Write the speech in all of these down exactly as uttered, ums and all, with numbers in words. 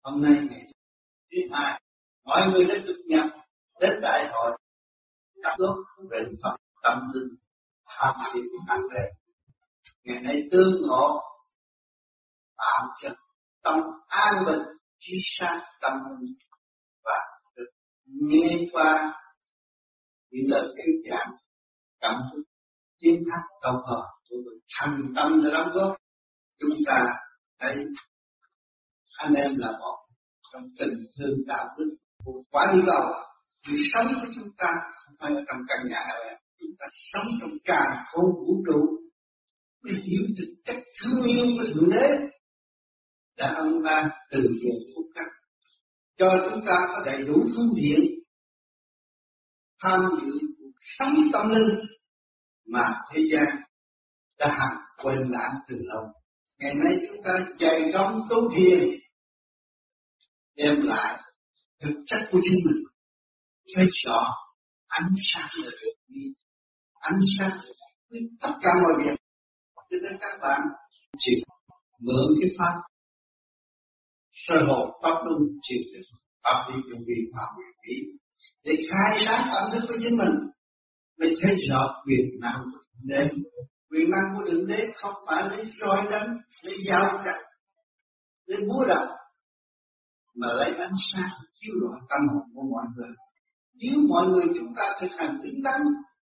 Hôm nay ngày thứ hai, mọi người đã được nhập đến đại hội các lớp về Phật tâm linh tham thiền hành về. Ngày nay tương ngộ tạo cho tâm an bình, trí sáng tâm linh và được nghe qua những lời thuyết giảng cảm thức tiến thác cầu hờ của người thành tâm để đóng góp. Chúng ta thấy anh em là một trong tình thương đạo đức của quả địa cầu. Vì sống của chúng ta không phải ở trong căn nhà này, chúng ta sống trong càn khôn vũ trụ để hiểu được cách thương yêu của Thượng Đế đã ân ban từ giờ phút khắc cho chúng ta có đầy đủ phương tiện tham dự cuộc sống tâm linh mà thế gian đã hằng quên lãng từ lâu. Ngày nay chúng ta dày công tu thiền đem lại thực chất của chính mình, thấy rõ ánh sáng là được đi, ánh sáng là giải quyết tất cả mọi việc. Cho nên các bạn chỉ mượn cái pháp sơ hồn pháp luân chỉ được pháp lý trong vi phạm quyền lý để khai sáng tâm thức của chính mình, để thấy rõ quyền năng của Thượng Đế. Quyền năng của Thượng Đế không phải lấy roi đánh, lấy dao cắt, lấy búa đập, mà lấy ánh sáng chiếu rọi tâm hồn của mọi người. Nếu mọi người chúng ta thực hành tính đắn,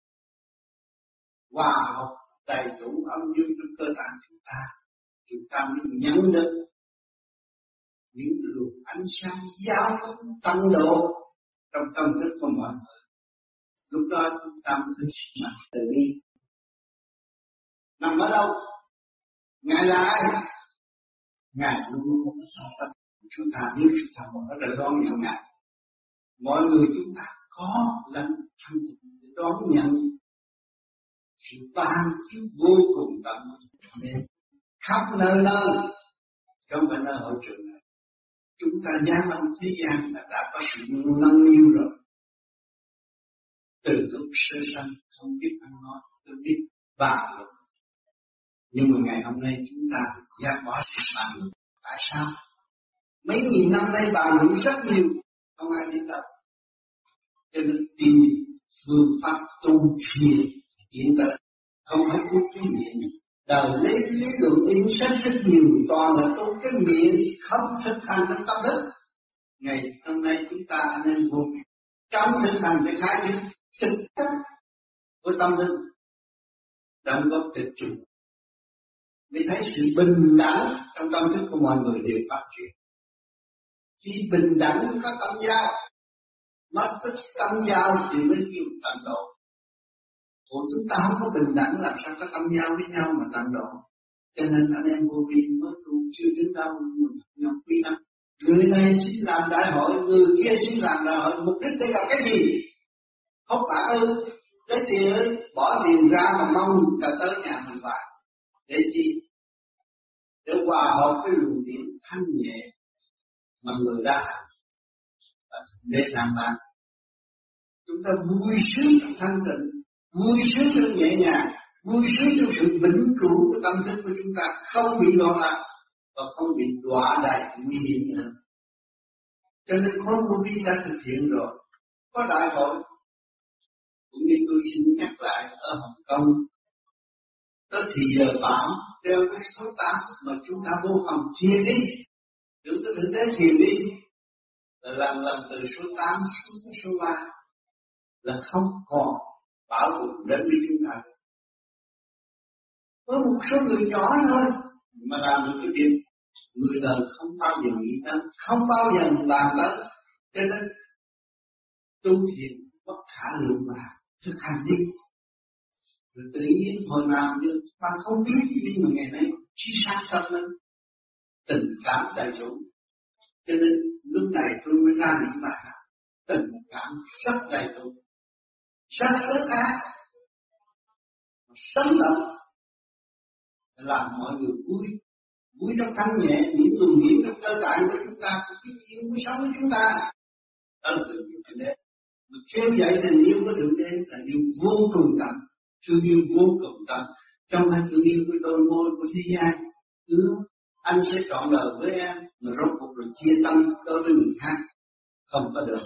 hòa hợp đầy đủ âm dương trong cơ tạng chúng ta, chúng ta mới nhận được những luồng ánh sáng giáo phóng tăng độ trong tâm thức của mọi người. Lúc đó chúng ta mới thấy sự mạnh từ bi. Nằm ở đâu? Ngài là ai? Ngài luôn luôn ở tâm chúng ta, nếu chúng ta mở ra đón nhận Ngài. Mọi người chúng ta có lãnh thanh tịnh để đón nhận sự ban chiếu vô cùng tận nên khắp nơi nơi trong bên nơi hội trường này. Chúng ta giáng lâm thế gian là đã có sự nâng niu rồi. Từ lúc sơ sanh không biết ăn nói, không biết bàn luận. Nhưng mà ngày hôm nay chúng ta giác bỏ sự bàn luận. Tại sao? Mấy nghìn năm nay bàn luận rất nhiều, không ai biết đâu. Cho nên tìm phương pháp tu thiền tiến tới, không phải tu cái miệng. Đời lấy lý luận in sách rất nhiều, toàn là tu cái miệng, không thực hành trong tâm thức. Ngày hôm nay chúng ta nên vô trong thực hành để khai triển thực chất của tâm linh, đóng góp thực dụng. Vì thấy sự bình đẳng trong tâm thức của mọi người đều phát triển. Khi bình đẳng có tâm giao, mất có tâm giao thì mới kêu tận độ. Còn chúng ta không có bình đẳng làm sao có tâm giao với nhau mà tận độ. Cho nên anh em vô vi mới tu chưa đến đâu mà nhau quý lắm. Người này xin làm đại hội, người kia xin làm đại hội, mục đích để gặp cái gì? Không phải ư, lấy tiền ơi, bỏ tiền ra mà mong ta tới nhà mình vào. Để chi? Để hòa hợp với luồng điện thanh nhẹ mà người đã hành để làm bạn. Chúng ta vui sướng trong thanh tịnh, vui sướng trong nhẹ nhàng, vui sướng trong sự vĩnh cửu của tâm thức của chúng ta, không bị loạn lạc và không bị đọa đầy nguy hiểm nữa. Cho nên khối vô vi đã thực hiện rồi, có đại hội. Cũng như tôi xin nhắc lại ở Hồng Kông, tới thì giờ bảo đeo cái số tám mà chúng ta vô phòng thiền đi, tưởng cái Thượng Đế thiền đi, là lần lần từ số tám xuống số ba là không còn bảo vệ đến với chúng ta. Có một số người nhỏ thôi mà làm được cái việc người đời không bao giờ nghĩ tới, không bao giờ làm tới. Cho nên tu thiền bất khả lượng mà thực hành đi. Rồi tự nhiên hồi nào như ta không biết, nhưng mà ngày nay trí sáng tâm linh, tình cảm đầy đủ. Cho nên lúc này tôi mới ra những bài hát tình cảm rất đầy đủ, rất ước ác, sống động, làm mọi người vui, vui trong thanh nhẹ, những luồng điển trong cơ tạng của chúng ta, cái yêu của sống của chúng ta. Đó là tình yêu Thượng Đế. Mà treo dậy tình yêu của Thượng Đế là yêu vô cùng tận, thương yêu vô cùng tận. Trong hai thương yêu của đôi môi của thế gian, hứa anh sẽ trọn đời với em, mà rốt cuộc là chia tâm đối với người khác, không có được.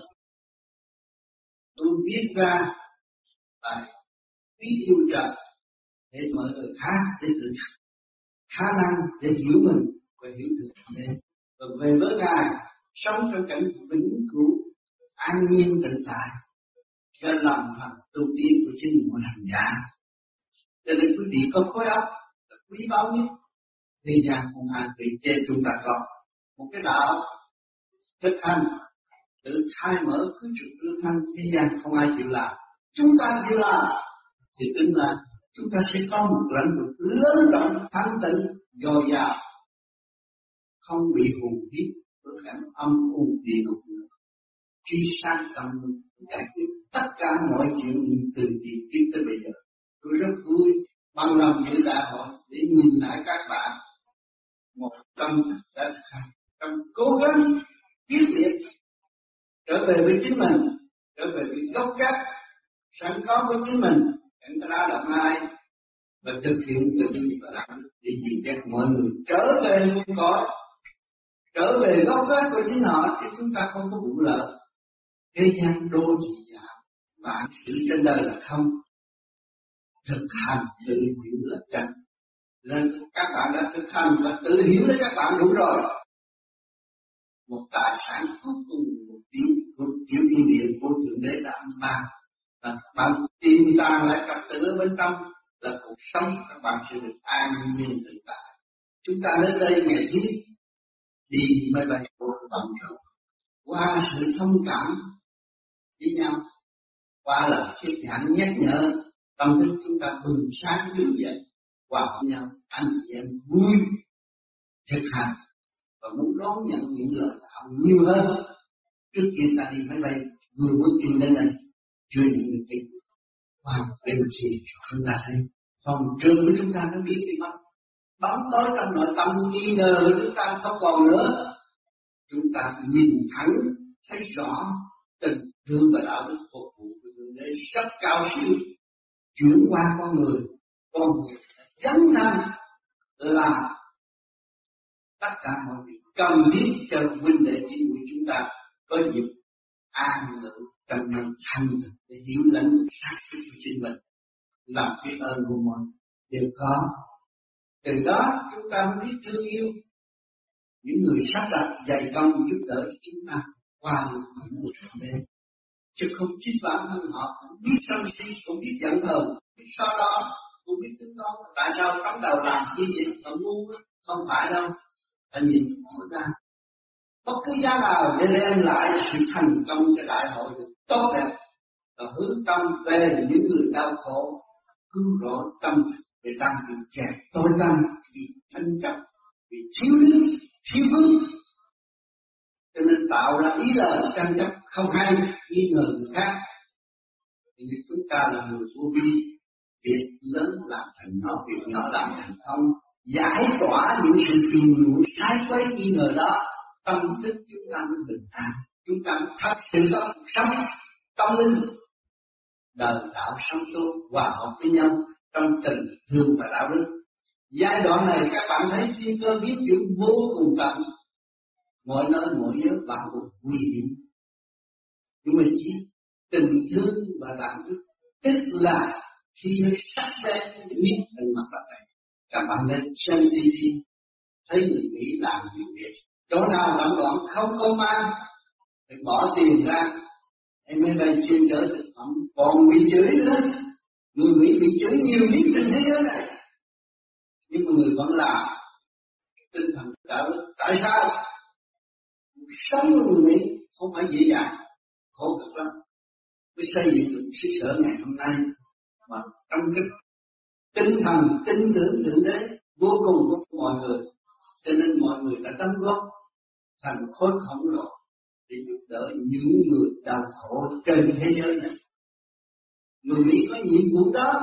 Tôi viết ra bài Quý Yêu Trời để mọi người khác để tự khả năng để hiểu mình và hiểu được thế. Và về với Ngài sống trong cảnh vĩnh cửu an nhiên tự tại, cho làm phần tu tiên của chính mọi hành giả. Cho nên quý vị có khối óc là quý báu nhất. Thế gian không ai bị chê chúng ta có một cái đạo thực hành tự khai mở cứ trực lưu thanh, thế gian không ai chịu làm. Chúng ta chịu làm thì tính là chúng ta sẽ có một lãnh vực lớn rộng thanh tịnh dồi dào, không bị hùng hiếp với cảnh âm u địa ngục nữa. Khi sang tâm giải quyết tất cả mọi chuyện từ tiền kiếp tới bây giờ, tôi rất vui bằng lòng dự đại hội để nhìn lại các bạn một tâm đã thực hành trong cố gắng quyết liệt trở về với chính mình, trở về với gốc gác sẵn có với chính mình, chẳng có đá động ai, và thực hiện tự nhiên và làm để dìu dắt mọi người trở về nguồn cội, trở về gốc gác của chính họ, chứ chúng ta không có vụ lợi. Thế gian đô thị giả, bạn sự trên đời là không, thực hành tự hiểu là chân. Nên các bạn đã thực hành và tự hiểu lấy các bạn đủ rồi. Một tài sản cuối cùng, một tiểu, một tiểu thiên địa của Thượng Đế đã âm ta. Và bạn tìm tàng lại trật tự ở bên trong là cuộc sống các bạn sẽ được an nhiên tự tại. Chúng ta đến đây ngày thứ đi máy bay của tầm rồi, qua sự thông cảm với nhau, qua lời thuyết giảng nhắc nhở, tâm thức chúng ta bừng sáng đứng dậy, hòa với nhau, anh chị em vui thực hành và muốn đón nhận những lời đạo nhiều hơn. Trước khi ta đi máy bay vừa bước chân lên đây chưa nhận được cái wow, để mình thì chúng ta thấy phòng trường của chúng ta nó biết gì không? Bóng tối trong nội tâm nghi ngờ của chúng ta không còn nữa. Chúng ta nhìn thẳng thấy rõ tình thương và đạo đức phục vụ của Thượng Đế rất cao siêu, chuyển qua con người, con người dấn thân là tất cả mọi việc cần thiết cho huynh đệ tín hữu chúng ta có dịp an ngữ trong năng thanh thực để hiểu lãnh xác của chính mình, làm biết ơn của mọi đều có. Từ đó chúng ta mới biết thương yêu những người sắp đặt dày công giúp đỡ cho chúng ta qua những khoảng một thời gian, chứ không chính bản thân họ cũng biết sân si, cũng biết giận hờn, biết so đo, cũng biết tính toán. Tại sao cắm đầu làm như vậy? Họ ngu, không phải đâu. Ta nhìn chúng ta bất cứ giá nào để đem lại sự thành công cho đại hội được tốt đẹp và hướng tâm về những người đau khổ, cứu rỗi tâm để tăng bị chèn tối tâm, bị tranh chấp, bị thiếu lý, thiếu vững, cho nên tạo ra ý lời tranh chấp không hay, nghi ngờ người khác. Thì chúng ta là người vô vi, việc lớn làm thành nhỏ, việc nhỏ làm thành không, giải tỏa những sự phiền muộn sai quấy nghi ngờ đó, tâm thức chúng ta mới bình an, chúng ta mới thật sự có cuộc sống tâm linh, đời đạo sống tốt, hòa hợp với nhau trong tình thương và đạo đức. Giai đoạn này các bạn thấy thiên cơ biến chuyển vô cùng tận, mọi nơi mọi giới bạn cũng nguy hiểm, nhưng mà chỉ tình thương và đạo đức, tức là khi nó sắc bén nhất trên mặt đất này. Các bạn nên xem ti vi, thấy người Mỹ làm nhiều việc, chỗ nào loạn loạn không công an thì bỏ tiền ra, em mới bay chuyên chở thực phẩm, còn bị chửi nữa. Người Mỹ bị chửi nhiều nhất trên thế giới này, nhưng mà người vẫn làm tinh thần đạo đức. Tại sao? Sống của người Mỹ không phải dễ dàng, khổ cực lắm mới xây dựng được xứ sở ngày hôm nay, mà trong cái tinh thần tin tưởng Thượng Đế vô cùng của mọi người, cho nên mọi người đã đóng góp thành khối khổng lồ để giúp đỡ những người đau khổ trên thế giới này. Người Mỹ có nhiệm vụ đó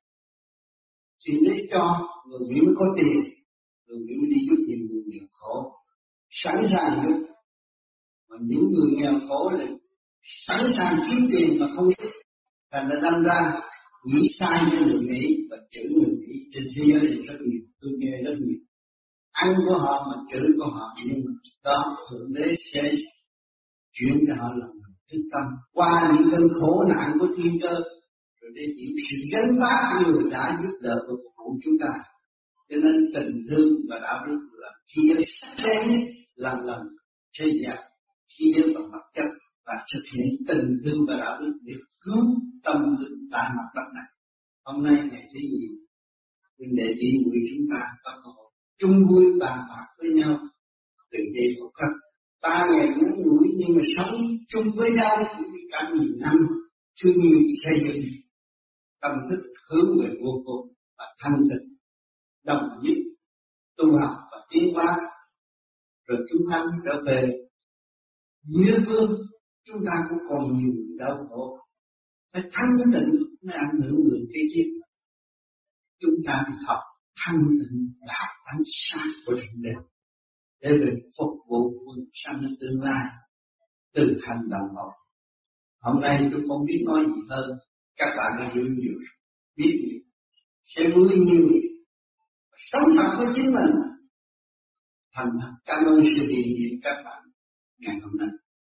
thì để cho người Mỹ mới có tiền, người Mỹ mới đi giúp những người nghèo khổ, sẵn sàng giúp. Mà những người nghèo khổ là sẵn sàng kiếm tiền mà không biết, thành ra đâm ra nghĩ sai với người Mỹ và chửi người Mỹ trên thế giới này rất nhiều, tôi nghe rất nhiều. ăn của họ mà chửi của họ, nhưng mà đó thượng đế sẽ chuyển cho họ làm thức tâm qua những cơn khổ nạn của thiên cơ, rồi để hiểu sự gánh vác của người đã giúp đỡ và phục vụ chúng ta. Cho nên tình thương và đạo đức là chia sắc bén nhất, lần lần xây dựng chia vào mặt chất và thực hiện tình thương và đạo đức để cứu tâm linh tại mặt đất này. Hôm nay ngày thứ gì mình để đi người chúng ta có cơ hội chung vui bàn bạc với nhau từ giây phút khắc. Ba ngày ngắn ngủi nhưng mà sống chung với nhau cũng như cả nhiều năm, thương yêu xây dựng tâm thức hướng về vô cùng và thanh tịnh, đồng nhất tu học và tiến hóa, rồi chúng ta trở về dưới phương. Chúng ta cũng còn nhiều đau khổ, phải thanh tịnh mới ảnh hưởng người kế tiếp. Chúng ta học thanh tịnh và học ánh sáng của Thượng Đế để về phục vụ quần sanh tương lai từ thành đồng học. Hôm nay tôi không biết nói gì hơn, các bạn đã hiểu nhiều, biết nhiều, sẽ vui nhiều, sống thật với chính mình. Thành thật cảm ơn sự hiện diện các bạn ngày hôm nay.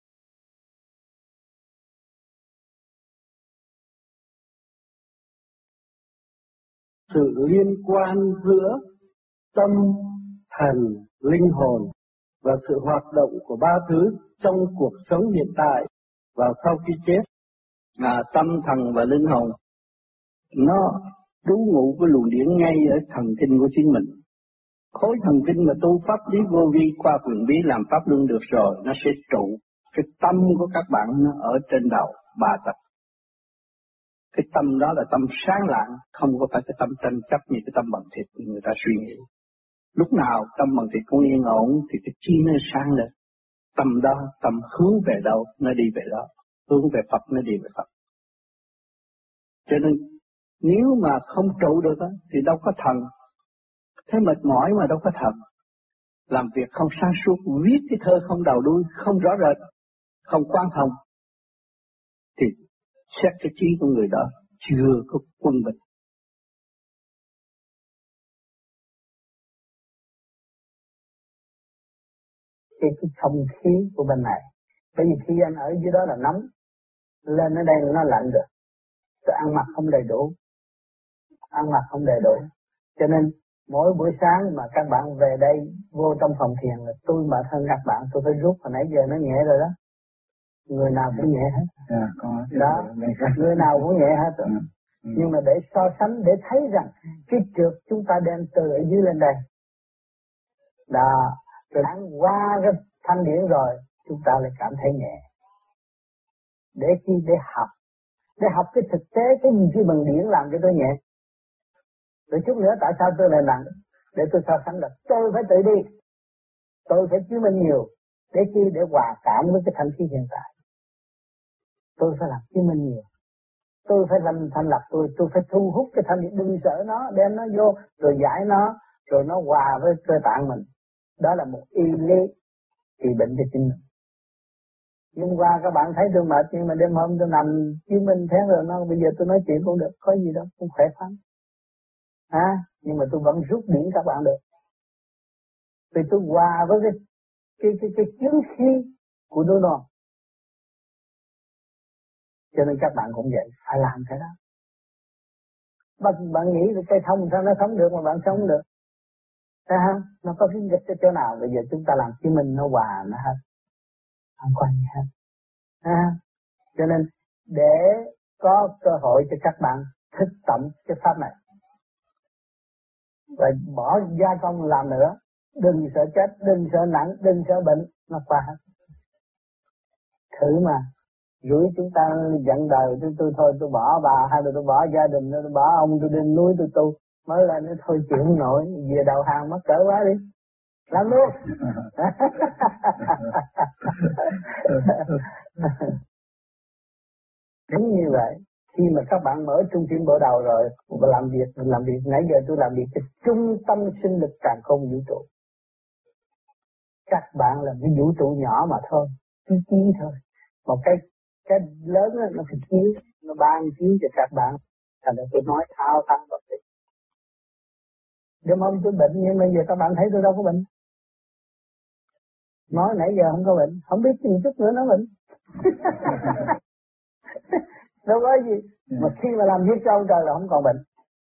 Sự liên quan giữa tâm, thần, linh hồn và sự hoạt động của ba thứ trong cuộc sống hiện tại và sau khi chết là tâm, thần và linh hồn. Nó trú ngụ cái luồng điển ngay ở thần kinh của chính mình. Khối thần kinh mà tu pháp lý vô vi qua quyền bí làm pháp luân được rồi, nó sẽ trụ cái tâm của các bạn nó ở trên đầu ba tập. Cái tâm đó là tâm sáng lạng, không có phải cái tâm tranh chấp như cái tâm bằng thịt người ta suy nghĩ. Lúc nào tâm bằng thịt cũng yên ổn thì cái chi nó sáng lên. Tâm đó, tâm hướng về đâu, nó đi về đó. Hướng về Phật, nó đi về Phật. Cho nên, nếu mà không trụ được đó, thì đâu có thần. Thế mệt mỏi mà đâu có thần. Làm việc không sáng suốt, viết cái thơ không đầu đuôi, không rõ rệt, không quan thông. Thì xét cái trí của người đó chưa có quân bình. Cái, cái không khí của bên này, bởi vì khi anh ở dưới đó là nóng, lên ở đây nó lạnh được, tôi ăn mặc không đầy đủ, ăn mặc không đầy đủ, cho nên mỗi buổi sáng mà các bạn về đây vô trong phòng thiền là tôi mệt hơn các bạn, tôi phải rút, hồi nãy giờ nó nhẹ rồi đó, người nào cũng nhẹ hết, à, có đó, người nào cũng nhẹ hết rồi. Ừ. Ừ. Nhưng mà để so sánh, để thấy rằng cái trượt chúng ta đem từ ở dưới lên đây, đó, rồi đang qua cái thanh điển rồi, chúng ta lại cảm thấy nhẹ. Để chi? Để học. Để học cái thực tế, cái gì khi bằng điển làm cho tôi nhẹ. Rồi chút nữa tại sao tôi lại nặng? Để tôi so sánh là tôi phải tự đi. Tôi phải chứng minh nhiều. Để chi? Để hòa cảm với cái thanh khí hiện tại. Tôi phải làm chứng minh nhiều. Tôi phải làm thành lập tôi, tôi phải thu hút cái thanh điển, đừng sợ nó, đem nó vô, rồi giải nó, rồi nó hòa với cơ tạng mình. Đó là một y lý trị bệnh cho chính mình. Hôm qua các bạn thấy tôi mệt, nhưng mà đêm hôm tôi nằm chứng minh thế rồi, nó bây giờ tôi nói chuyện cũng được, có gì đâu, cũng khỏe khoắn. À, nhưng mà tôi vẫn rút điển các bạn được. Vì tôi hòa với cái cái cái cái chứng khí của núi non. Cho nên các bạn cũng vậy, phải làm cái đó. Bạn, bạn nghĩ là cây thông sao nó sống được mà bạn sống được? Thấy không? Nó có cái dịch chỗ nào? Bây giờ chúng ta làm chứng minh nó hòa nó hết. Không có gì hết. À, cho nên để có cơ hội cho các bạn thực tập cái pháp này và bỏ gia công làm nữa, đừng sợ chết, đừng sợ nặng, đừng sợ bệnh, nó qua hết. Thử mà, rủi chúng ta giận đời, tôi, tôi thôi tôi bỏ bà, hay là tôi bỏ gia đình, tôi bỏ ông, tôi lên núi tôi tu, mới lên nó thôi chịu không nổi, về đầu hàng mắc cỡ quá đi, làm luôn. Đúng như vậy, khi mà các bạn mở trung tim bộ đầu rồi, và làm việc, làm việc nãy giờ tôi làm việc cái trung tâm sinh lực càn khôn vũ trụ. Các bạn là cái vũ trụ nhỏ mà thôi, chí chí thôi. Một cái cái lớn đó, nó phải chiếu, nó ban chiếu cho các bạn. Thành ra tôi nói thao thăng bậc Đêm hôm tôi bệnh nhưng bây giờ các bạn thấy tôi đâu có bệnh. Nói nãy giờ không có bệnh, không biết chừng chút nữa nó bệnh. Đâu có gì. Mà khi mà làm việc cho ông trời là không còn bệnh.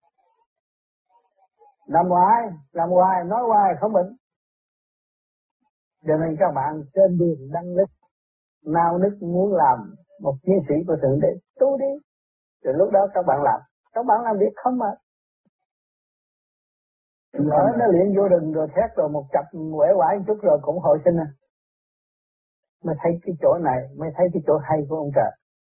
Làm hoài, làm hoài, nói hoài không bệnh. Cho nên các bạn trên đường đăng list, nao nức muốn làm một chiến sĩ của Thượng Đế, tu đi. Rồi lúc đó các bạn làm, các bạn làm việc không mệt. Lỡ nó luyện vô rừng rồi thét rồi một chập quể quải chút rồi cũng hồi sinh à. Mới thấy cái chỗ này, mới thấy cái chỗ hay của ông trời.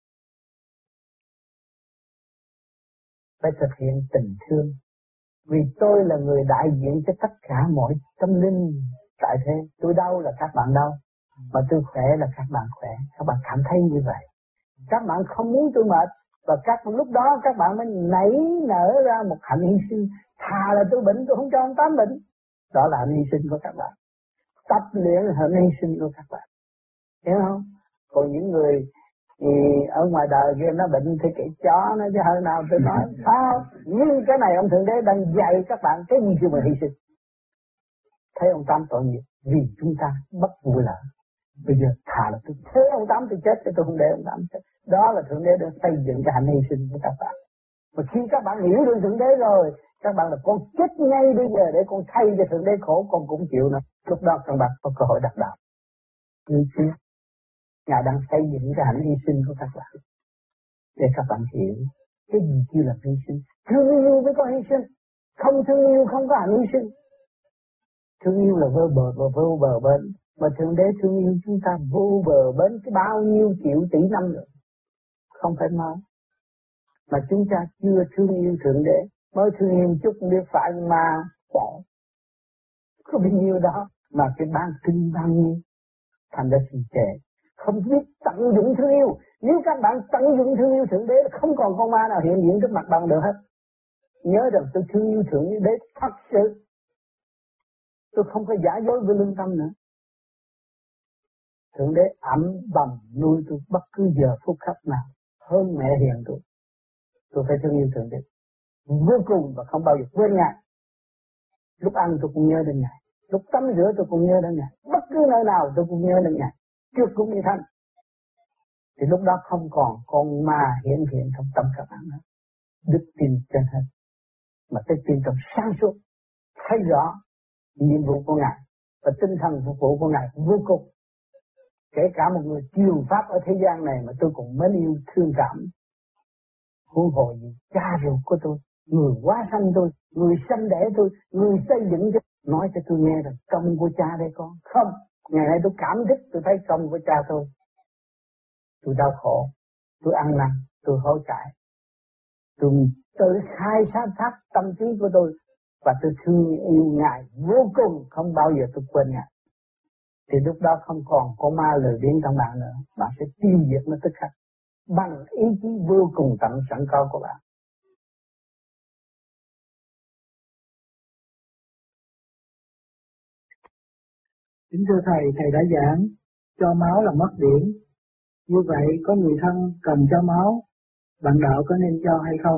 Phải thực hiện tình thương. Vì tôi là người đại diện cho tất cả mọi tâm linh tại thế. Tôi đau là các bạn đau, mà tôi khỏe là các bạn khỏe. Các bạn cảm thấy như vậy. Các bạn không muốn tôi mệt, và các lúc đó các bạn mới nảy nở ra một hạnh hy sinh. Thà là tôi bệnh, tôi không cho ông Tám bệnh. Đó là hạnh hy sinh của các bạn. Tập luyện hạnh hy sinh của các bạn. Hiểu không? Còn những người thì ở ngoài đời kia nó bệnh thì cái chó nó chứ hơi nào tôi nói sao. Nhưng cái này ông Thượng Đế đang dạy các bạn cái gì chứ mà hy sinh. Thấy ông Tám tội nghiệp vì chúng ta bất vui lỡ. Bây giờ thà là tôi thế ông Tám tôi chết, tôi không để ông Tám chết. Đó là Thượng Đế đang xây dựng cái hạnh hy sinh của các bạn. Và khi các bạn hiểu được Thượng Đế rồi, các bạn là con chết ngay bây giờ để con thay cho Thượng Đế khổ, con cũng chịu nữa. Lúc đó các bạn có cơ hội đắc đạo. Như thế, Ngài đang xây dựng cái hạnh hy sinh của các bạn để các bạn hiểu cái gì kêu là hy sinh. Thương yêu mới có hy sinh, không thương yêu không có hạnh hy sinh. Thương yêu là vô bờ và vô bờ bến, mà Thượng Đế thương yêu chúng ta vô bờ bến cái bao nhiêu triệu tỷ năm rồi, không phải nói. Mà chúng ta chưa thương yêu Thượng Đế, mới thương yêu chút biết phải mà bỏ. Có bao nhiêu đó mà cái ban kinh bao nhiêu, thành ra trì trệ, không biết tận dụng thương yêu. Nếu các bạn tận dụng thương yêu Thượng Đế, không còn con ma nào hiện diện trước mặt bạn được hết. Nhớ rằng tôi thương yêu Thượng Đế thật sự, tôi không có giả dối với lương tâm nữa. Thượng Đế ẵm bầm nuôi tôi bất cứ giờ phút khắc nào, hơn mẹ hiền tôi. Tôi phải thương yêu Thượng Đế vô cùng và không bao giờ quên Ngài. Lúc ăn tôi cũng nhớ đến Ngài, lúc tắm rửa tôi cũng nhớ đến Ngài, bất cứ nơi nào tôi cũng nhớ đến Ngài, trước cũng như thanh. Thì lúc đó không còn con ma hiện hiện trong tâm các bạn nữa. Đức tin trên hết, mà cái tin trong sáng suốt, thấy rõ nhiệm vụ của Ngài và tinh thần phục vụ của Ngài vô cùng. Kể cả một người truyền pháp ở thế gian này mà tôi cũng mến yêu thương cảm. Huống hồ gì cha ruột của tôi, người hóa sanh tôi, người sanh đẻ tôi, người xây dựng cho nói cho tôi nghe rằng công của cha đây con. Không, ngày nay tôi cảm thức tôi thấy công của cha tôi. Tôi đau khổ, tôi ăn năn, tôi hối cải, tôi tự khai sáng thác tâm trí của tôi và tôi thương yêu Ngài vô cùng, không bao giờ tôi quên Ngài. Thì lúc đó không còn con ma lười biếng trong bạn nữa, bạn sẽ tiêu diệt nó tức khắc bằng ý chí vô cùng tận sẵn có của bạn. Kính thưa Thầy, Thầy đã giảng cho máu là mất điểm. Như vậy có người thân cần cho máu, bạn đạo có nên cho hay không?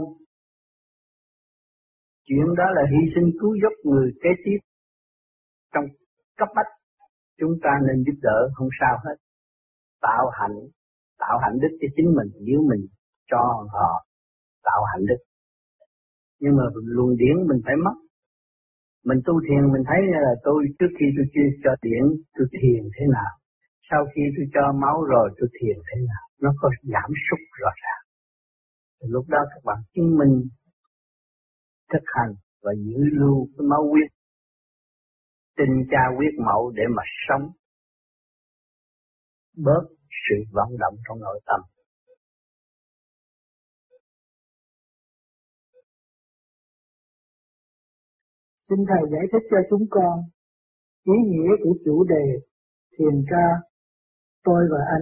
Chuyện đó là hy sinh cứu giúp người kế tiếp. Trong cấp bách, chúng ta nên giúp đỡ, không sao hết. Tạo hạnh, tạo hạnh đức cho chính mình, nếu mình cho họ tạo hạnh đức. Nhưng mà luồng điển mình phải mất. Mình tu thiền mình thấy là tôi trước khi tôi chưa cho điển, tôi thiền thế nào. Sau khi tôi cho máu rồi tôi thiền thế nào. Nó có giảm sút rõ ràng. Lúc đó các bạn chứng minh thực hành và giữ lưu cái máu huyết, tinh cha huyết mẫu để mà sống, bớt sự vận động trong nội tâm. Xin Thầy giải thích cho chúng con ý nghĩa của chủ đề thiền ca tôi và anh.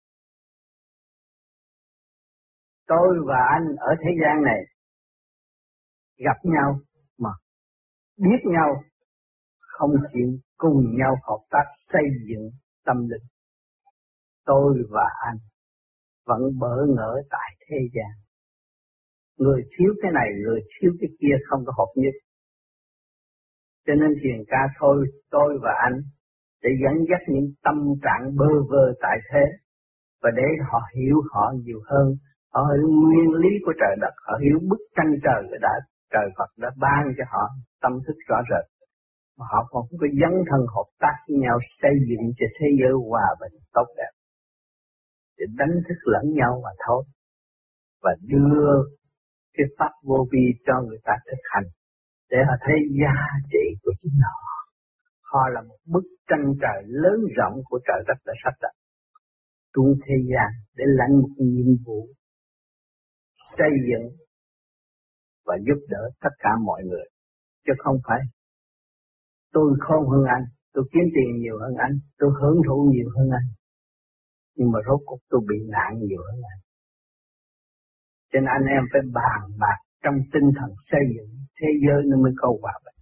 Tôi và anh ở thế gian này gặp nhau mà biết nhau, không chịu cùng nhau hợp tác xây dựng tâm linh. Tôi và anh vẫn bỡ ngỡ tại thế gian. Người thiếu cái này, người thiếu cái kia không có hợp nhất. Cho nên thiền ca thôi, tôi và anh, để dẫn dắt những tâm trạng bơ vơ tại thế, và để họ hiểu họ nhiều hơn, họ hiểu nguyên lý của trời đất, họ hiểu bức tranh trời đã trời Phật đã ban cho họ tâm thức rõ rệt, mà họ còn có dấn thân hợp tác với nhau xây dựng cho thế giới hòa bình tốt đẹp, để đánh thức lẫn nhau mà thôi, và đưa cái pháp vô vi cho người ta thực hành, để họ thấy giá trị của chính họ. Họ là một bức tranh trời lớn rộng của trời đất đã sắp đặt xuống thế gian để lãnh một nhiệm vụ xây dựng và giúp đỡ tất cả mọi người, chứ không phải tôi khôn hơn anh, tôi kiếm tiền nhiều hơn anh, tôi hưởng thụ nhiều hơn anh, nhưng mà rốt cuộc tôi bị nạn nhiều hơn anh. Cho nên anh em phải bàn bạc trong tinh thần xây dựng thế giới nó mới có hòa bình.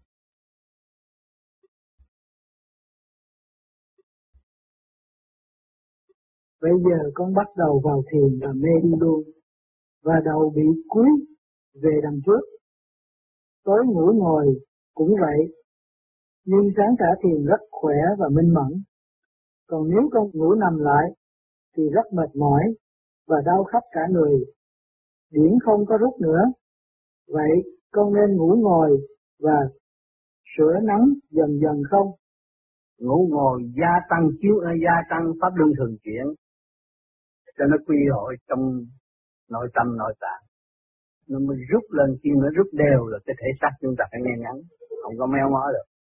Bây giờ con bắt đầu vào thiền và mê đi luôn, và đầu bị cúi về đằng trước. Tối ngủ ngồi cũng vậy, nhưng sáng cả thiền rất khỏe và minh mẫn. Còn nếu con ngủ nằm lại thì rất mệt mỏi và đau khắp cả người, điển không có rút nữa. Vậy con nên ngủ ngồi và sửa nắng dần dần không? Ngủ ngồi gia tăng chiếu gia tăng pháp luân thường chuyển, cho nó quy hội trong nội tâm nội tạng, nó mới rút lên. Khi nó rút đều là cái thể xác chúng ta phải nghe ngắn, không có méo mó được.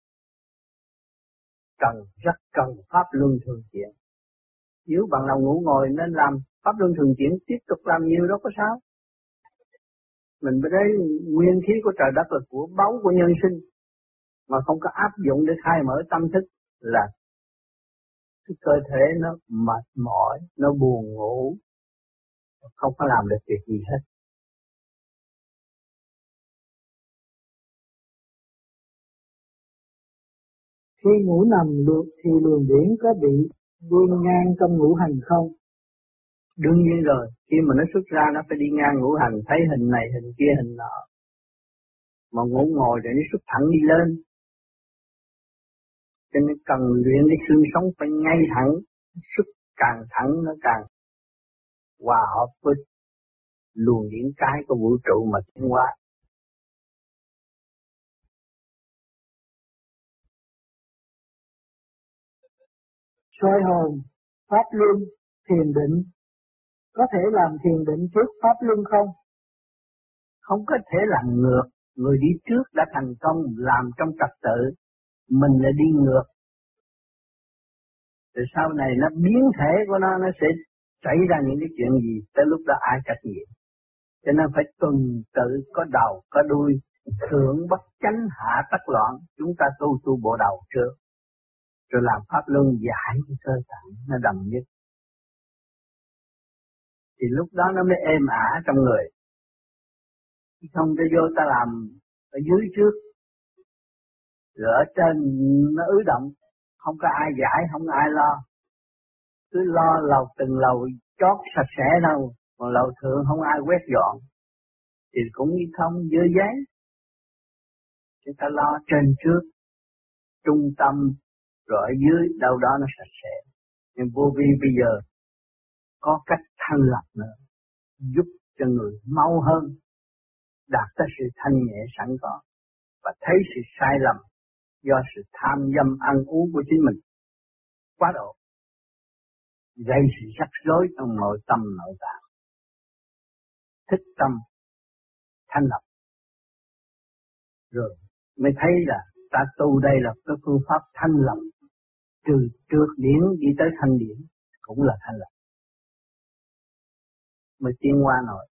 Cần rất cần pháp luân thường chuyển. Nếu bằng lòng ngủ ngồi nên làm pháp luân thường chuyển, tiếp tục làm nhiều đó có sao. Mình mới thấy nguyên khí của trời đất là của báu của nhân sinh, mà không có áp dụng để khai mở tâm thức là cái cơ thể nó mệt mỏi, nó buồn ngủ, không có làm được việc gì hết. Khi ngủ nằm được thì luồng điển có bị đi ngang trong ngũ hành không? Đương nhiên rồi, khi mà nó xuất ra nó phải đi ngang ngũ hành, thấy hình này hình kia hình nọ. Mà ngủ ngồi rồi nó xuất thẳng đi lên. Cho nên cần luyện cái xương sống phải ngay thẳng, xuất càng thẳng nó càng hòa hợp với luồng điển cái của vũ trụ mà tiến hóa. Soi hồn, pháp luân, thiền định, có thể làm thiền định trước pháp luân không? Không có thể làm ngược, người đi trước đã thành công làm trong trật tự, mình lại đi ngược. Rồi sau này nó biến thể của nó, nó sẽ xảy ra những cái chuyện gì, tới lúc đó ai trách nhiệm. Cho nên phải tuần tự, có đầu, có đuôi, thượng bất chánh hạ tất loạn, chúng ta tu tu bộ đầu trước. Rồi làm pháp luân giải cái cơ tạng nó đồng nhất. Thì lúc đó nó mới êm ả trong người. Không ta vô ta làm ở dưới trước, rồi ở trên nó ứ động, không có ai giải, không có ai lo. Cứ lo lầu từng lầu chót sạch sẽ đâu, còn lầu thượng không ai quét dọn, thì cũng như không dơ giấy. Chúng ta lo trên trước, trung tâm, rồi ở dưới đâu đó nó sạch sẽ. Nhưng vô vi bây giờ có cách thanh lọc nữa, giúp cho người mau hơn, đạt tới sự thanh nhẹ sẵn có, và thấy sự sai lầm do sự tham dâm ăn uống của chính mình quá độ, gây sự rắc rối trong nội tâm nội tạng. Thích tâm thanh lọc, rồi mới thấy là ta tu đây là cái phương pháp thanh lọc, từ trượt điển đi tới thanh điển cũng là thanh lọc, mới tiến qua nổi.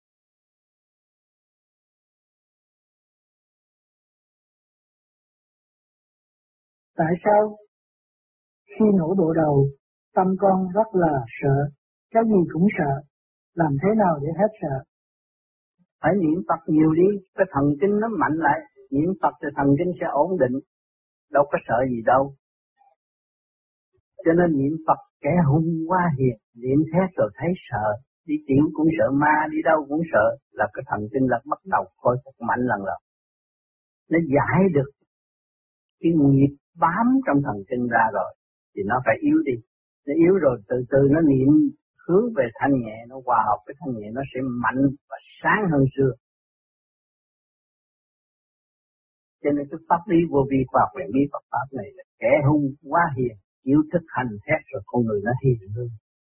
Tại sao khi nổ bộ đầu, tâm con rất là sợ, cái gì cũng sợ, làm thế nào để hết sợ? Phải niệm Phật nhiều đi, cái thần kinh nó mạnh lại, niệm Phật thì thần kinh sẽ ổn định, đâu có sợ gì đâu. Cho nên niệm Phật kẻ hung quá hiền, niệm thét rồi thấy sợ, đi tiểu cũng sợ, ma đi đâu cũng sợ, là cái thần kinh là bắt đầu khôi phục mạnh lần lần. Nó giải được cái nghiệp bám trong thần kinh ra rồi thì nó phải yếu đi. Nó yếu rồi từ từ nó niệm hướng về thanh nhẹ, nó hòa hợp với thanh nhẹ, nó sẽ mạnh và sáng hơn xưa. Cho nên cái pháp lý vô vi khoa học huyền bí Phật pháp này là kẻ hung quá hiền, chịu thực hành thét rồi con người nó hiền hơn.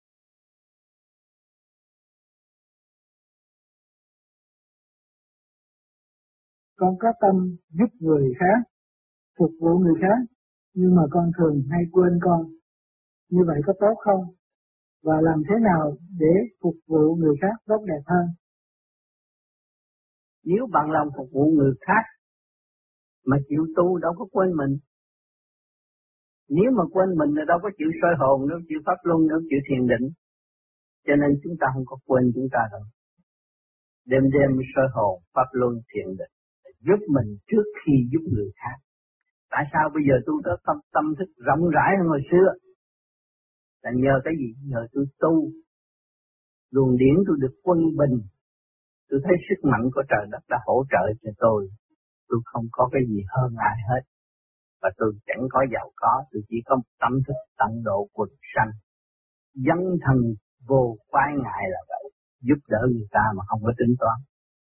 Con có tâm giúp người khác, phục vụ người khác, nhưng mà con thường hay quên con. Như vậy có tốt không? Và làm thế nào để phục vụ người khác tốt đẹp hơn? Nếu bằng lòng phục vụ người khác mà chịu tu đâu có quên mình. Nếu mà quên mình thì đâu có chịu soi hồn, đâu chịu pháp luân, đâu chịu thiền định. Cho nên chúng ta không có quên chúng ta đâu. Đêm đêm soi hồn, pháp luân, thiền định giúp mình trước khi giúp người khác. Tại sao bây giờ tôi có tâm, tâm thức rộng rãi hơn hồi xưa? Là nhờ cái gì? Nhờ tôi tu. Luồng điển tôi được quân bình. Tôi thấy sức mạnh của trời đất đã hỗ trợ cho tôi. Tôi không có cái gì hơn ai hết. Và tôi chẳng có giàu có. Tôi chỉ có một tâm thức tận độ quần sanh. Dấn thân vô quái ngại là vậy. Giúp đỡ người ta mà không có tính toán.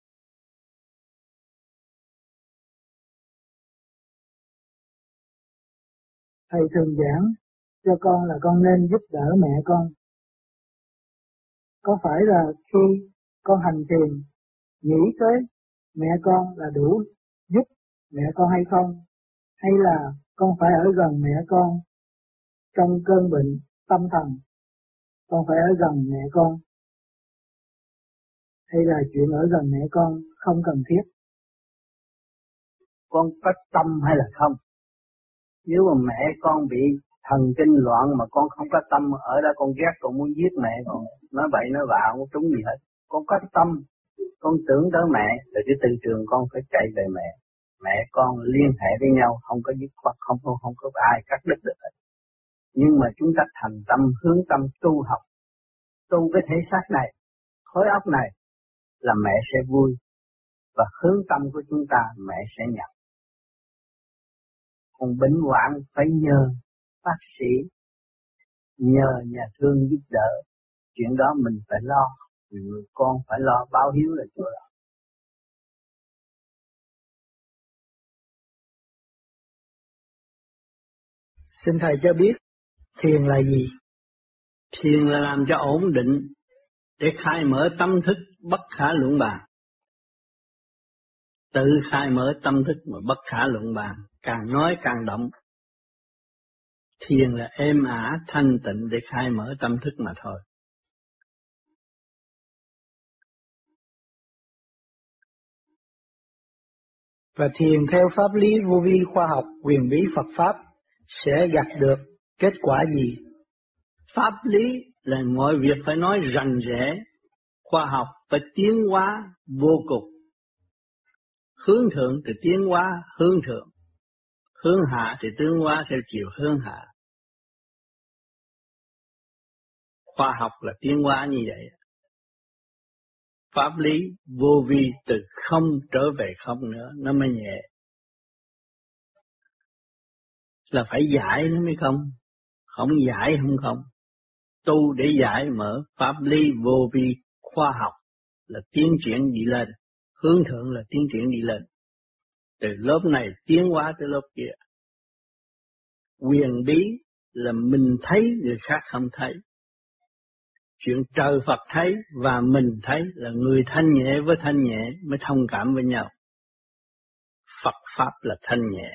Thầy thường giảng cho con là con nên giúp đỡ mẹ con. Có phải là khi con hành thiền nghĩ tới mẹ con là đủ giúp mẹ con hay không? Hay là con phải ở gần mẹ con trong cơn bệnh tâm thần, con phải ở gần mẹ con? Hay là chuyện ở gần mẹ con không cần thiết? Con có tâm hay là không? Nếu mà mẹ con bị thần kinh loạn mà con không có tâm, ở đó con ghét, con muốn giết mẹ con, nói bậy nói bạ không trúng gì hết. Con có tâm, con tưởng tới mẹ, rồi cái từ trường con phải chạy về mẹ. Mẹ con liên hệ với nhau, không có dứt khoát, không, không, không có ai cắt đứt được hết. Nhưng mà chúng ta thành tâm, hướng tâm tu học, tu cái thể xác này, khối óc này, là mẹ sẽ vui. Và hướng tâm của chúng ta, mẹ sẽ nhận. Còn bệnh hoạn phải nhờ bác sĩ, nhờ nhà thương giúp đỡ. Chuyện đó mình phải lo, người con phải lo, báo hiếu là chỗ đó. Xin Thầy cho biết, thiền là gì? Thiền là làm cho ổn định, để khai mở tâm thức bất khả luận bàn. Tự khai mở tâm thức mà bất khả luận bàn, càng nói càng động. Thiền là êm ả, thanh tịnh để khai mở tâm thức mà thôi. Và thiền theo pháp lý vô vi khoa học huyền bí Phật Pháp sẽ gặt được kết quả gì? Pháp lý là mọi việc phải nói rành rẽ, khoa học phải tiến hóa vô cùng. Hướng thượng thì tiến hóa hướng thượng, hướng hạ thì tiến hóa theo chiều hướng hạ. Khoa học là tiến hóa như vậy. Pháp lý vô vi từ không trở về không nữa, nó mới nhẹ. Là phải giải nó mới không, không giải không không. Tu để giải mở pháp lý vô vi khoa học là tiến triển đi lên, hướng thượng là tiến triển đi lên. Từ lớp này tiến hóa tới lớp kia. Quyền bí là mình thấy người khác không thấy. Chuyện trời Phật thấy và mình thấy là người thanh nhẹ với thanh nhẹ mới thông cảm với nhau. Phật Pháp là thanh nhẹ.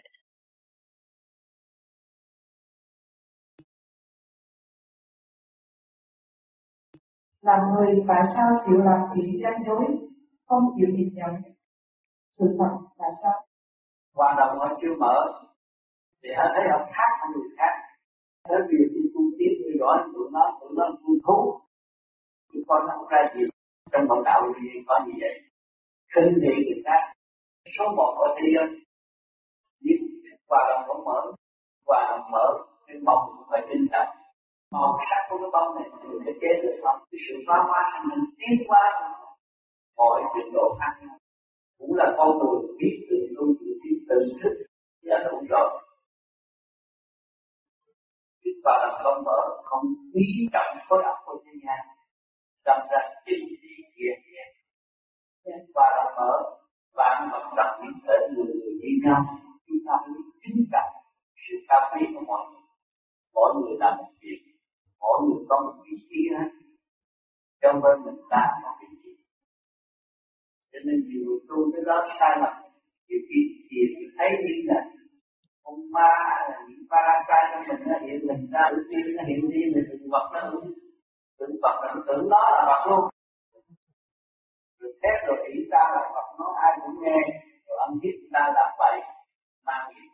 Làm người tại sao chịu làm chuyện gian dối, không chịu nhìn nhận sự thật tại sao? Hoạt động họ chưa mở, thì họ thấy họ khác hơn người khác. Tới việc đi tu tiếp như rõ tụi nó, tụi nó tu thú. Tụi con nó không ra gì. Trong vận đạo thì có như vậy. Khinh thị người khác, số một ở thế giới. Nhưng hoạt động vẫn mở, hoạt động mở, cái bóng cũng phải tinh thần. Màu sắc của cái bóng này được thiết kế được không? Cái sự phá hóa thành mình tiến hóa mọi trình độ khác nhau. Cũng là con người biết tự tu tự tiến tự thức là đủ rồi. và làm con mở không quý trọng khối óc của thế gian, đâm ra chính trị kia kia. Nên và làm mở bạn vận động những thể người người như nhau, chúng ta mới kính trọng sự cao quý của mọi người. Mỗi người làm một việc, mỗi người có một vị trí hết, trong bên mình ta có vị trí. Cho nên nhiều người tu cái đó sai lầm, nhiều khi thì thấy như là ông ma là những parasite trong mình nó hiện mình ra ưu tiên nó hiện đi mình từng vật nó ưu từng vật nó tưởng nó là vật luôn. Rồi thét rồi chỉ ta là vật nó ai cũng nghe, rồi âm hiếp ta là vậy mang nghiệp.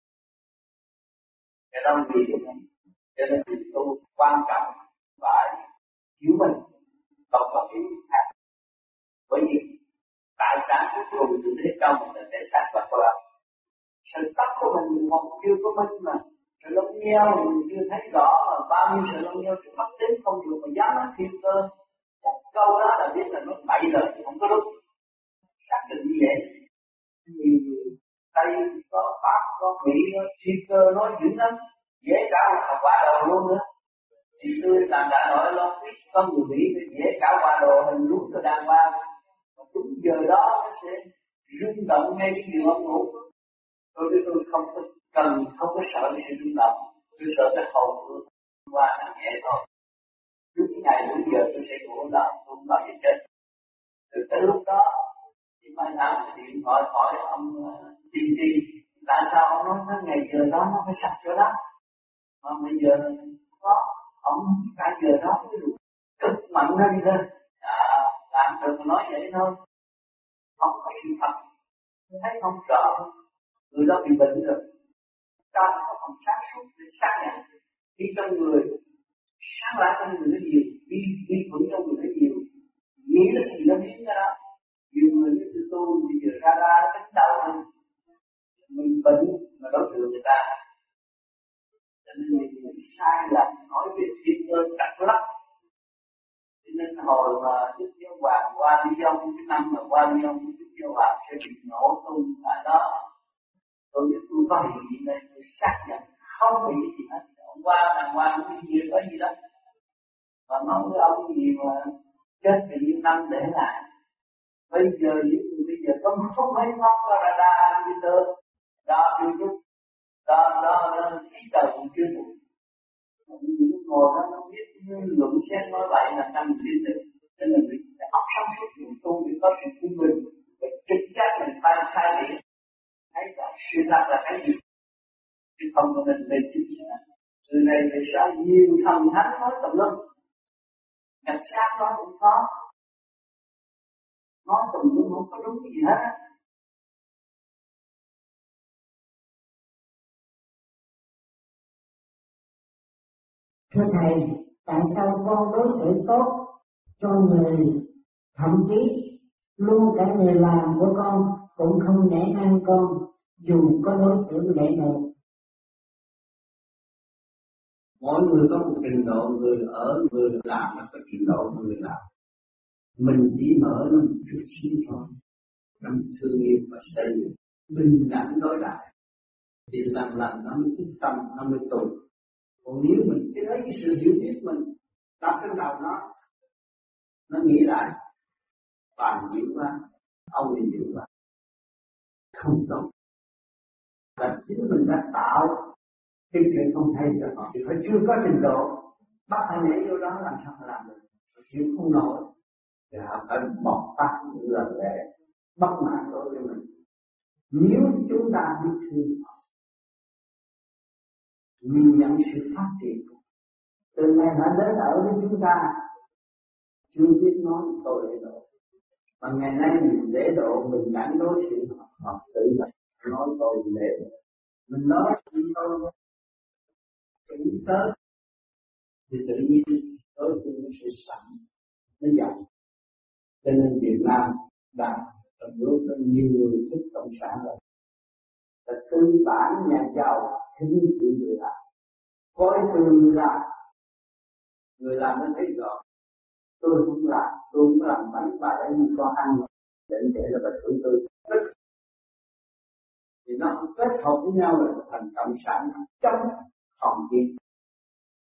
Cái đó vì cho nên việc tu quan trọng phải cứu mình không có cái gì khác. Bởi vì tại sao cuối cùng từ thế trong mình là để xác lập ra sự tắc của mình một tiêu của mình mà sự lông nheo mình chưa thấy rõ mà bao nhiêu sự lông nheo sự mất đến không được mà dám nói thiên cơ một câu đó là biết là nó bậy rồi không có đúng xác định như vậy. Nhiều người Tây có Pháp có Mỹ có thiên cơ nói dữ lắm dễ cả là qua đầu luôn nữa. Thì tôi làm đã nói lo biết có người Mỹ dễ cả qua đầu hình rút cho đàng hoàng. Đúng giờ đó nó sẽ rung động ngay cái giường ông ngủ. Tôi biết tôi không có cần, không có sợ cái sự rung động. Tôi sợ cái hồn tôi qua nặng nhẹ thôi. Lúc ngày lúc giờ tôi sẽ ngủ là tôi không bao giờ chết. Từ cái lúc đó thì mai nào điện thoại hỏi ông Tiên Tri tại sao ông nói cái ngày giờ đó nó phải sạch chỗ đó. Mà bây giờ có ông cả giờ đó cái đủ cực mạnh ra đi lên. À, làm được mà nói vậy thôi. Không có sự thật, thấy không rõ, người đó bị bệnh rồi. Ta có phần sáng suốt để xác nhận. Khi trong người, sáng lại trong người nó nhiều, vi vi khuẩn trong người nó nhiều, nghĩ là gì nó biến ra đó. Nhiều người như tôi tôi bây giờ ra ra đánh đầu mình, mình bệnh mà đối tượng người ta. Cho nên mình người sai là nói về thiên cơ trật lắm. Cho nên hồi mà Đức Giáo Hoàng qua đi ông, cái năm mà qua đi ông, Đức Giáo Hoàng sẽ bị nổ tung tại đó. Tôi biết tôi có hiện gì đây, tôi xác nhận không bị gì hết. Ông qua đàng hoàng không bị gì có gì đó. Mà nói với ông gì mà chết vì nhiêu năm để lại. Bây giờ những người bây giờ có một số mấy ngóc có radar, computer, đo tiêu chút, đo đo khí trời cũng chưa đủ. Những ngồi đó nó biết luận xét nói vậy là năm tin được. Cho nên mình phải óc sáng suốt mình tu để có sự trung bình, để trực giác mình khai khai điểm. Thấy là sự thật là cái gì? Chứ không có mình về chính xác. Từ này về sau nhiều thần thánh nói tầm lum. Nhập xác nói cũng có. Nói tầm lum không có đúng gì hết. Thưa Thầy, tại sao con đối xử tốt cho người, thậm chí luôn cả người làm của con cũng không nể nang con dù có đối xử lễ độ? Mỗi người có một trình độ, người ở, người làm là có trình độ của người làm. Mình chỉ mở nó một chút xíu thôi. Trong thương yêu và xây dựng, bình đẳng đối đãi. Thì làm làm nó mới thức tâm, nó mới tồn. Còn nếu mình chỉ lấy cái sự hiểu biết mình đặt trên đầu nó, nó nghĩ lại, bạn nhiều quá, ông thì nhiều quá, không tốt. Và chính mình đã tạo cái chuyện không hay cho họ, thì phải chưa có trình độ, bắt họ nhảy vô đó làm sao họ làm được, họ chịu không nổi, thì họ phải bộc phát những lần lẽ bất mãn đối với mình. Nếu chúng ta biết thương họ, nhìn nhận sự phát triển, từ ngày họ đến ở với chúng ta, chưa biết nói tôi lễ độ, mà ngày nay mình lễ độ mình đánh đối xử họ, họ tự lập nói tôi lễ độ, mình nói tôi tự tới thì tự nhiên đối phương nó sẽ sẵn, nó dần. Cho nên Việt Nam đã trong lúc có nhiều người thích cộng sản rồi, là tư bản nhà giàu khinh thị người làm, coi thường người làm, người làm nó thấy rõ. Tôi không làm, tôi không làm bánh bà đã như con ăn, để để là bà thử tôi. Thì nó kết hợp với nhau là thành cộng sản chống phòng kiến.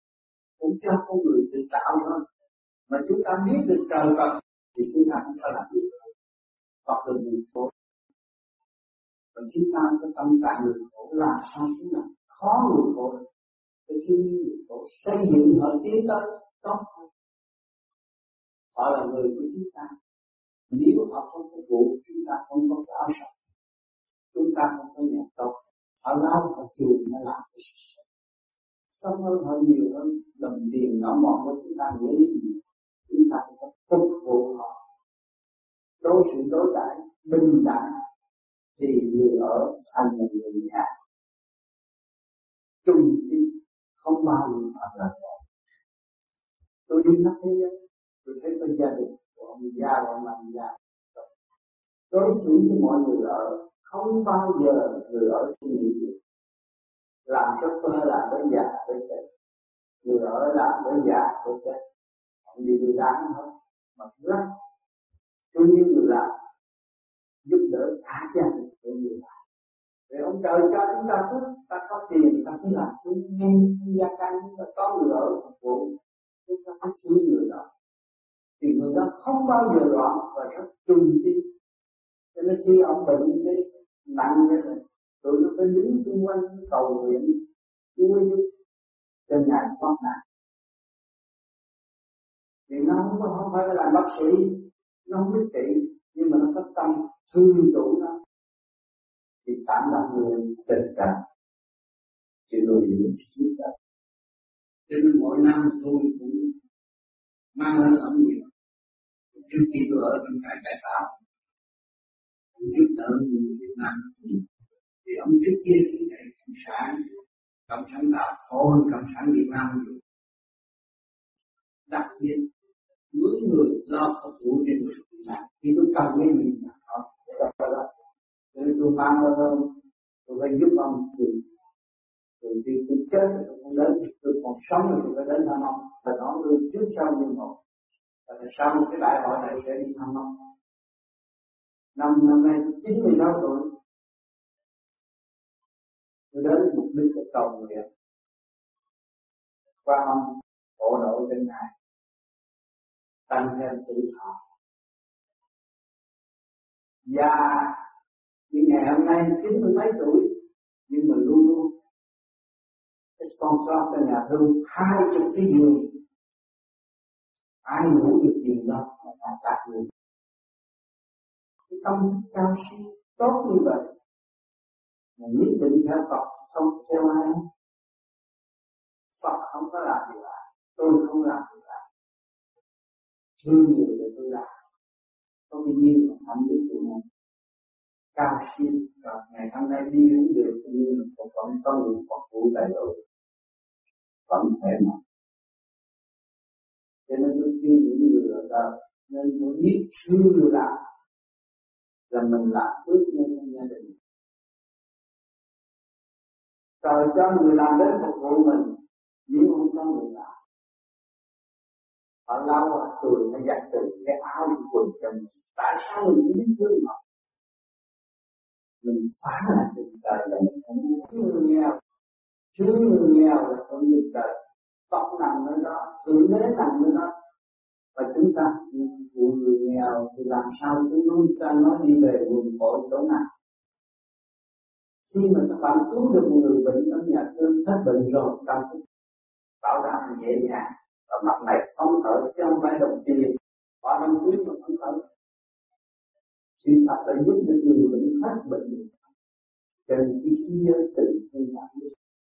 cũng cho con người tự tạo thôi. Mà chúng ta biết được trời Phật thì chúng ta cũng phải làm việc. Phật là người khổ. Và chúng ta có tâm trạng người khổ làm sao chúng ta khó người khổ. Để khi người khổ xây dựng họ tiến tới tốt hơn. Họ là người của chúng ta. Nếu họ không phục vụ chúng ta không có áo sạch. Chúng ta không có nhà tốt. Họ lao họ chuồn nó làm cái sự sống. Sống hơn họ nhiều hơn. Đồng tiền nó mòn của chúng ta nghĩ gì. Chúng ta phải phục vụ họ. Đối xử đối đãi bình đẳng thì người ở thành một người nhà. Trung tín không bao giờ ở lại. Tôi đi khắp thế giới, tôi thấy có gia đình của ông già và ông làm già. Đối xử với mọi người ở, không bao giờ người ở suy nghĩ gì. Làm cho phơ làm với già với chết. Người ở làm với già với chết. Không đi đi đáng hết. Mà rất tôi như người làm giúp đỡ cả gia đình của người làm. Vì ông trời cho chúng ta phước, ta có tiền, ta phải làm chúng ngay gia căn, chúng ta có người ở phục vụ, chúng ta phải thương người đó. Thì người đó không bao giờ loạn và rất trung tín. Cho nên khi ông bệnh cái nặng như thế, tụi nó phải đứng xung quanh cầu nguyện, vui giúp cho ngài thoát nạn. Vì nó không, có, không phải là bác sĩ, nó không biết trị, nhưng mà nó có tâm thương chủ nó. Thì tạm là người tình cảm thì người những sự đó. Cho nên mỗi năm tôi cũng mang lên ở nhiều. Trước khi tôi ở trong trại cải tạo, tôi giúp đỡ người Việt Nam. Thì ông trước kia cũng thầy cộng sản, cộng sản tạo khổ hơn cộng sản Việt Nam nhiều. Đặc biệt mỗi người lo phục vụ trên người Việt Nam. Khi tôi cần cái gì là họ đó đó. Nên tôi mang ơn ông, tôi phải giúp ông thì rồi khi tôi chết thì tôi không đến, tôi còn sống thì tôi phải đến thăm ông. Và nói tôi trước sau như một. Và sau cái đại hội này sẽ đi thăm ông. Năm năm nay tôi chín mươi sáu tuổi. Tôi đến mục đích của cầu nguyện. Qua ông hộ độ trên ngài. Tăng thêm tuổi thọ. Và những ngày hôm nay chín mươi mấy tuổi nhưng mà luôn luôn cái sponsor cho nhà thương hai chục cái giường. Ai ngủ được giường đó là ta tạc giường. Cái tâm thức cao siêu tốt như vậy mà nhất định theo Phật không theo ai. Phật không có làm gì cả, tôi không làm gì cả. Thương người để tôi làm. Có bao nhiêu mà thẩm định của mình cao siêu và ngày hôm nay đi đến được như là một phần tân Phật vụ đại độ vẫn thể mà. Cho nên tôi khuyên những người ở đó nên tôi biết thương người làm là mình làm phước nhân trong gia đình. Trời cho người làm đến phục vụ mình, nếu không có người làm họ lao họ cười nó giặt từ cái áo của quần cho mình. Tại sao mình không biết thương họ? Mình phá là tình trời là mình không thương người nghèo. Thương người nghèo là không tình trời. Phật nằm ở đó, Thượng Đế nằm ở đó. Và chúng ta phục vụ người nghèo thì làm sao chúng ta nói đi về nguồn cội chỗ nào? Khi mà các bạn cứu được một người bệnh trong nhà thương hết bệnh rồi, ta phải bảo đảm nhẹ nhàng và mặt này phóng khởi chứ không phải đồng tiền. Họ năm quý mà phóng khởi. Sự thật đã giúp được người bệnh hết bệnh. Cho nên khi khi giới tự thương bạn biết.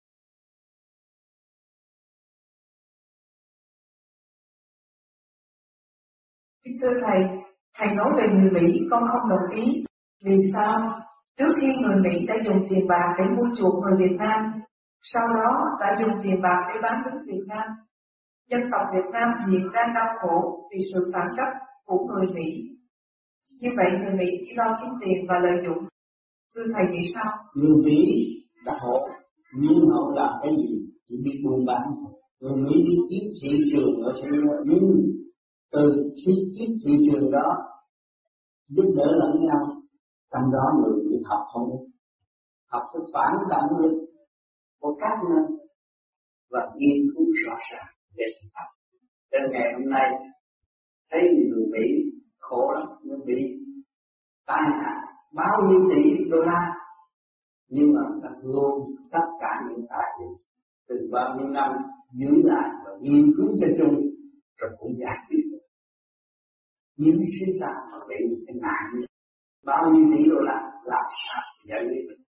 Kính thưa Thầy, Thầy nói về người Mỹ con không đồng ý. Vì sao? Trước khi người Mỹ đã dùng tiền bạc để mua chuộc người Việt Nam, sau đó đã dùng tiền bạc để bán đứng Việt Nam. Dân tộc Việt Nam hiện đang đau khổ vì sự phản cấp của người Mỹ. Như vậy người Mỹ chỉ lo kiếm tiền và lợi dụng. Thưa Thầy nghĩ sao? Người Mỹ đã khổ, nhưng họ làm cái gì? Chỉ biết buôn bán. Người Mỹ đi kiếm thị trường ở trên nhưng từ khi kiếm thị trường đó giúp đỡ lẫn nhau. Trong đó người Việt học không được. Học cái phản động lực của các nơi và nghiên cứu rõ ràng. để thực tập. Đến ngày hôm nay thấy người Mỹ khổ lắm, người Mỹ tai nạn bao nhiêu tỷ đô la, nhưng mà người ta gồm tất cả những tài liệu từ bao nhiêu năm giữ lại và nghiên cứu cho chung rồi cũng giải quyết được. Nhưng suy ta họ bị một cái nạn bao nhiêu tỷ đô la làm sao giải quyết được.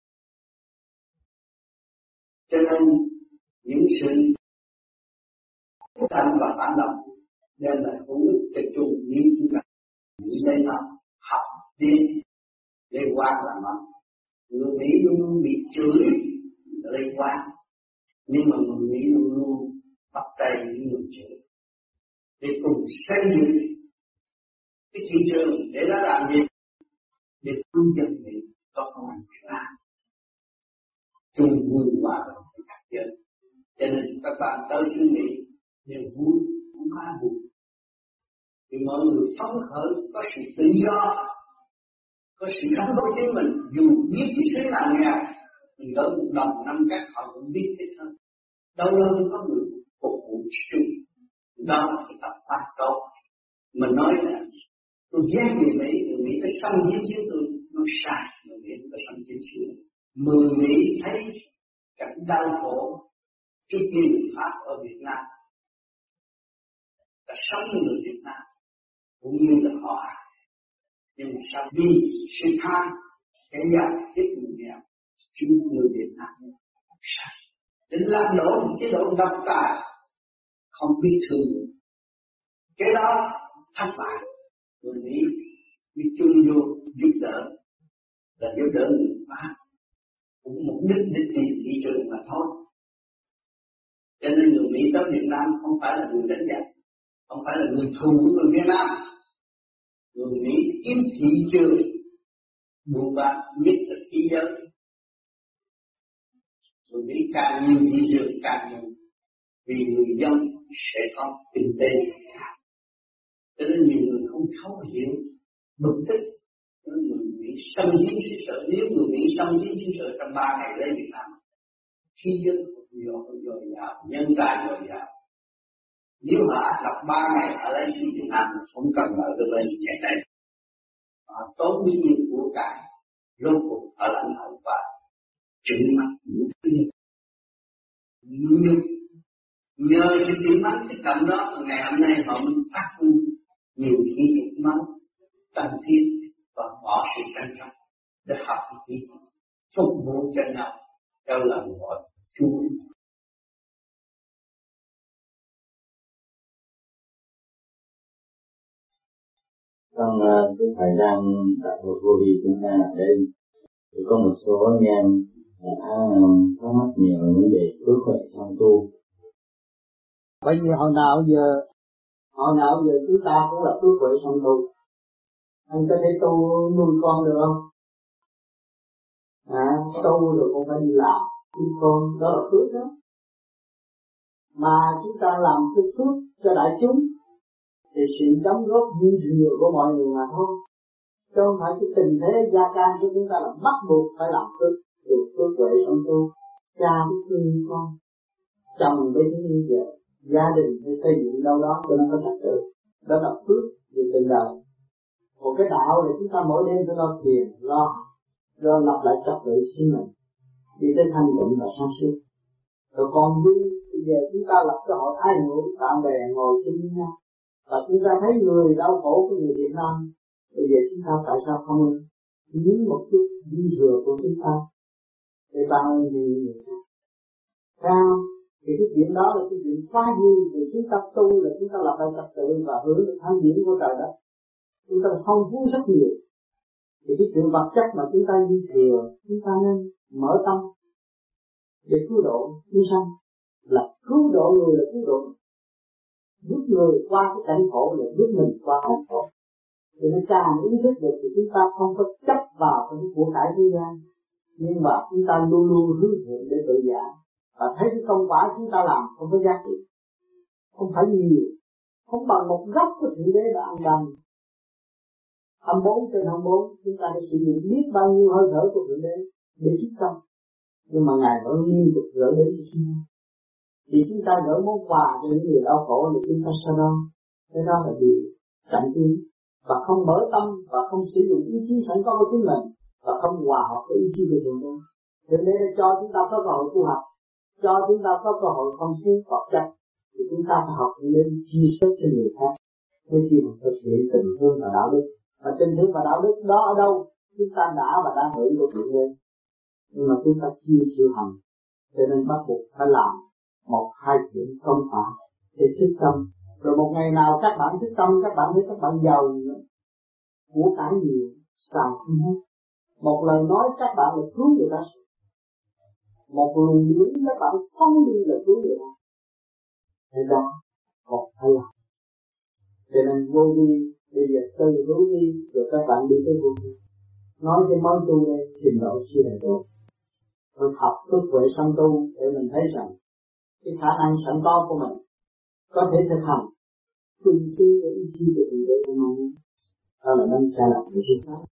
Cho nên những sự thanh và phản động đem lại hữu ích cho chung, nếu chúng ta nghĩ lấy nó học tiến liên quan là nó. Người Mỹ luôn luôn bị chửi liên quan, nhưng mà người Mỹ luôn luôn bắt tay những người chửi để cùng xây dựng cái thị trường để nó làm gì, để cứu dân Mỹ có công ăn việc làm, chung vui hòa đồng với các dân. Cho nên các bạn tới xứ Mỹ đều vui, không có buồn. Thì mọi người phấn khởi, có sự tự do, có sự khám phá chính mình. Dù biết cái xứ nào nghèo, mình đỡ một đồng năm cách họ cũng biết hết hơn. Đâu đâu cũng có người phục vụ chung. Đó là cái tập pháp tốt. Mình nói là tôi ghét người Mỹ, người Mỹ phải xâm chiếm xứ tôi, nó sai, người Mỹ phải xâm chiếm xứ. Người Mỹ thấy cảnh đau khổ trước khi người Pháp ở Việt Nam, là sống với người Việt Nam cũng như là họ hàng. Nhưng mà sao vì sự tham cái giàu ít người nghèo, chúng người Việt Nam không sai. Đến làm đổ một chế độ độc tài, không biết thương. Cái đó thất bại. Người Mỹ đi chung vô giúp đỡ, là giúp đỡ người Pháp, cũng mục đích để tìm thị trường mà thôi. Cho nên người Mỹ tới Việt Nam không phải là người đánh giặc, không phải là người thù của người Việt Nam. Người Mỹ kiếm thị trường buôn bán nhất là thế giới. Người Mỹ càng nhiều thị trường càng nhiều, vì người dân sẽ có kinh tế. Cho nên nhiều người không thấu hiểu bực tức. Người Mỹ xâm chiếm xứ sở, nếu người Mỹ xâm chiếm xứ sở trong ba ngày lấy Việt Nam, khi dân dồi dào, nhân tài dồi dào, nếu họ đọc ba ngày ở lấy xứ Việt Nam, không cần ở được lên ngày này, họ tốn bao nhiêu của cải, rốt cuộc ở lãnh thổ và trừng mắt những thứ nhục. Nhờ sự trừng mắt cái cạnh đó, ngày hôm nay họ mới phát huy nhiều kỹ thuật mới cần thiết và bỏ sự tranh chấp để học kỹ thuật phục vụ cho nhau theo lời gọi Chúa. Trong uh, cái thời gian tại hội vô vi chúng ta ở đây thì có một số anh em đã um, có mắc nhiều vấn đề phước huệ song tu. Bởi vì hồi nào giờ hồi nào giờ chúng ta cũng là phước huệ song tu. Anh có thể tu nuôi con được không? À, tu rồi cũng phải đi làm nuôi con, đó là phước đó. Mà chúng ta làm cái phước cho đại chúng thì sự đóng góp dư thừa của mọi người mà thôi. Chứ không phải cái tình thế gia can của chúng ta là bắt buộc phải làm phước, được phước huệ song tu. Cha biết thương con, chồng với thương vợ, gia đình phải xây dựng đâu đó cho nó có trật tự. Đó là phước về tình đời. Một cái đạo là chúng ta mỗi đêm phải lo thiền, lo lo lập lại trật tự sinh mệnh, đi tới thanh tịnh và sáng suốt. Rồi còn như bây giờ chúng ta lập cái hội ai ngủ bạn bè ngồi chung với nhau, và chúng ta thấy người đau khổ của người Việt Nam, bây giờ chúng ta tại sao không nhín một chút dư thừa của chúng ta để bao nhiêu người khác? Sao? Thì cái chuyện đó là cái chuyện quá dư, thì chúng ta tu là chúng ta lập lại trật tự và hưởng được thanh điển của trời đất. Chúng ta phong phú rất nhiều. Thì cái chuyện vật chất mà chúng ta dư thừa, chúng ta nên mở tâm để cứu độ chúng sanh. Là cứu độ người là cứu độ, giúp người qua cái cảnh khổ là giúp mình qua cảnh khổ. Thì nó càng ý thức được thì chúng ta không có chấp vào cái của cải thế gian, nhưng mà chúng ta luôn luôn hướng thiện để tự giải và thấy cái công quả chúng ta làm không có giá trị, không phải nhiều, không bằng một góc của thượng đế đã ăn đàn hai mươi bốn trên hai mươi bốn. Chúng ta đã sử dụng biết bao nhiêu hơi thở của thượng đế để giúp tâm, nhưng mà ngài vẫn liên tục gửi đến cho chúng ta. thì chúng ta gửi món quà cho những người đau khổ thì chúng ta sao đó. Cái đó là điều chậm tiến và không mở tâm và không sử dụng ý chí sẵn có của chính mình và không hòa hợp với ý chí của thượng đế. Thế nên cho chúng ta có cơ hội tu học, cho chúng ta có cơ hội không xuyên vật chất thì chúng ta phải học nên chia sẻ cho người khác. Thế khi mà thực hiện tình thương và đạo đức, và tình thương và đạo đức đó ở đâu chúng ta đã và đang hưởng được tự nhiên, nhưng mà chúng ta chưa chịu hành, cho nên bắt buộc phải làm một hai chuyện không phải để thức tâm. Rồi một ngày nào các bạn thức tâm, các bạn thấy các bạn giàu nữa, của cải nhiều, xài không hết. Một lời nói các bạn là cứu người ta, một luồng điển các bạn phóng đi là cứu người ta. Thế đó một phải làm. Cho nên vô vi bây giờ từ hướng đi rồi các bạn đi tới vô vi. Nói cái món tu này trình độ siêu đại tốt. Rồi học phước huệ song tu để mình thấy rằng cái khả năng sẵn có của mình có thể thực hành tương xứng với ý chí của mình để mình. Đó là năm sai lầm của chúng ta.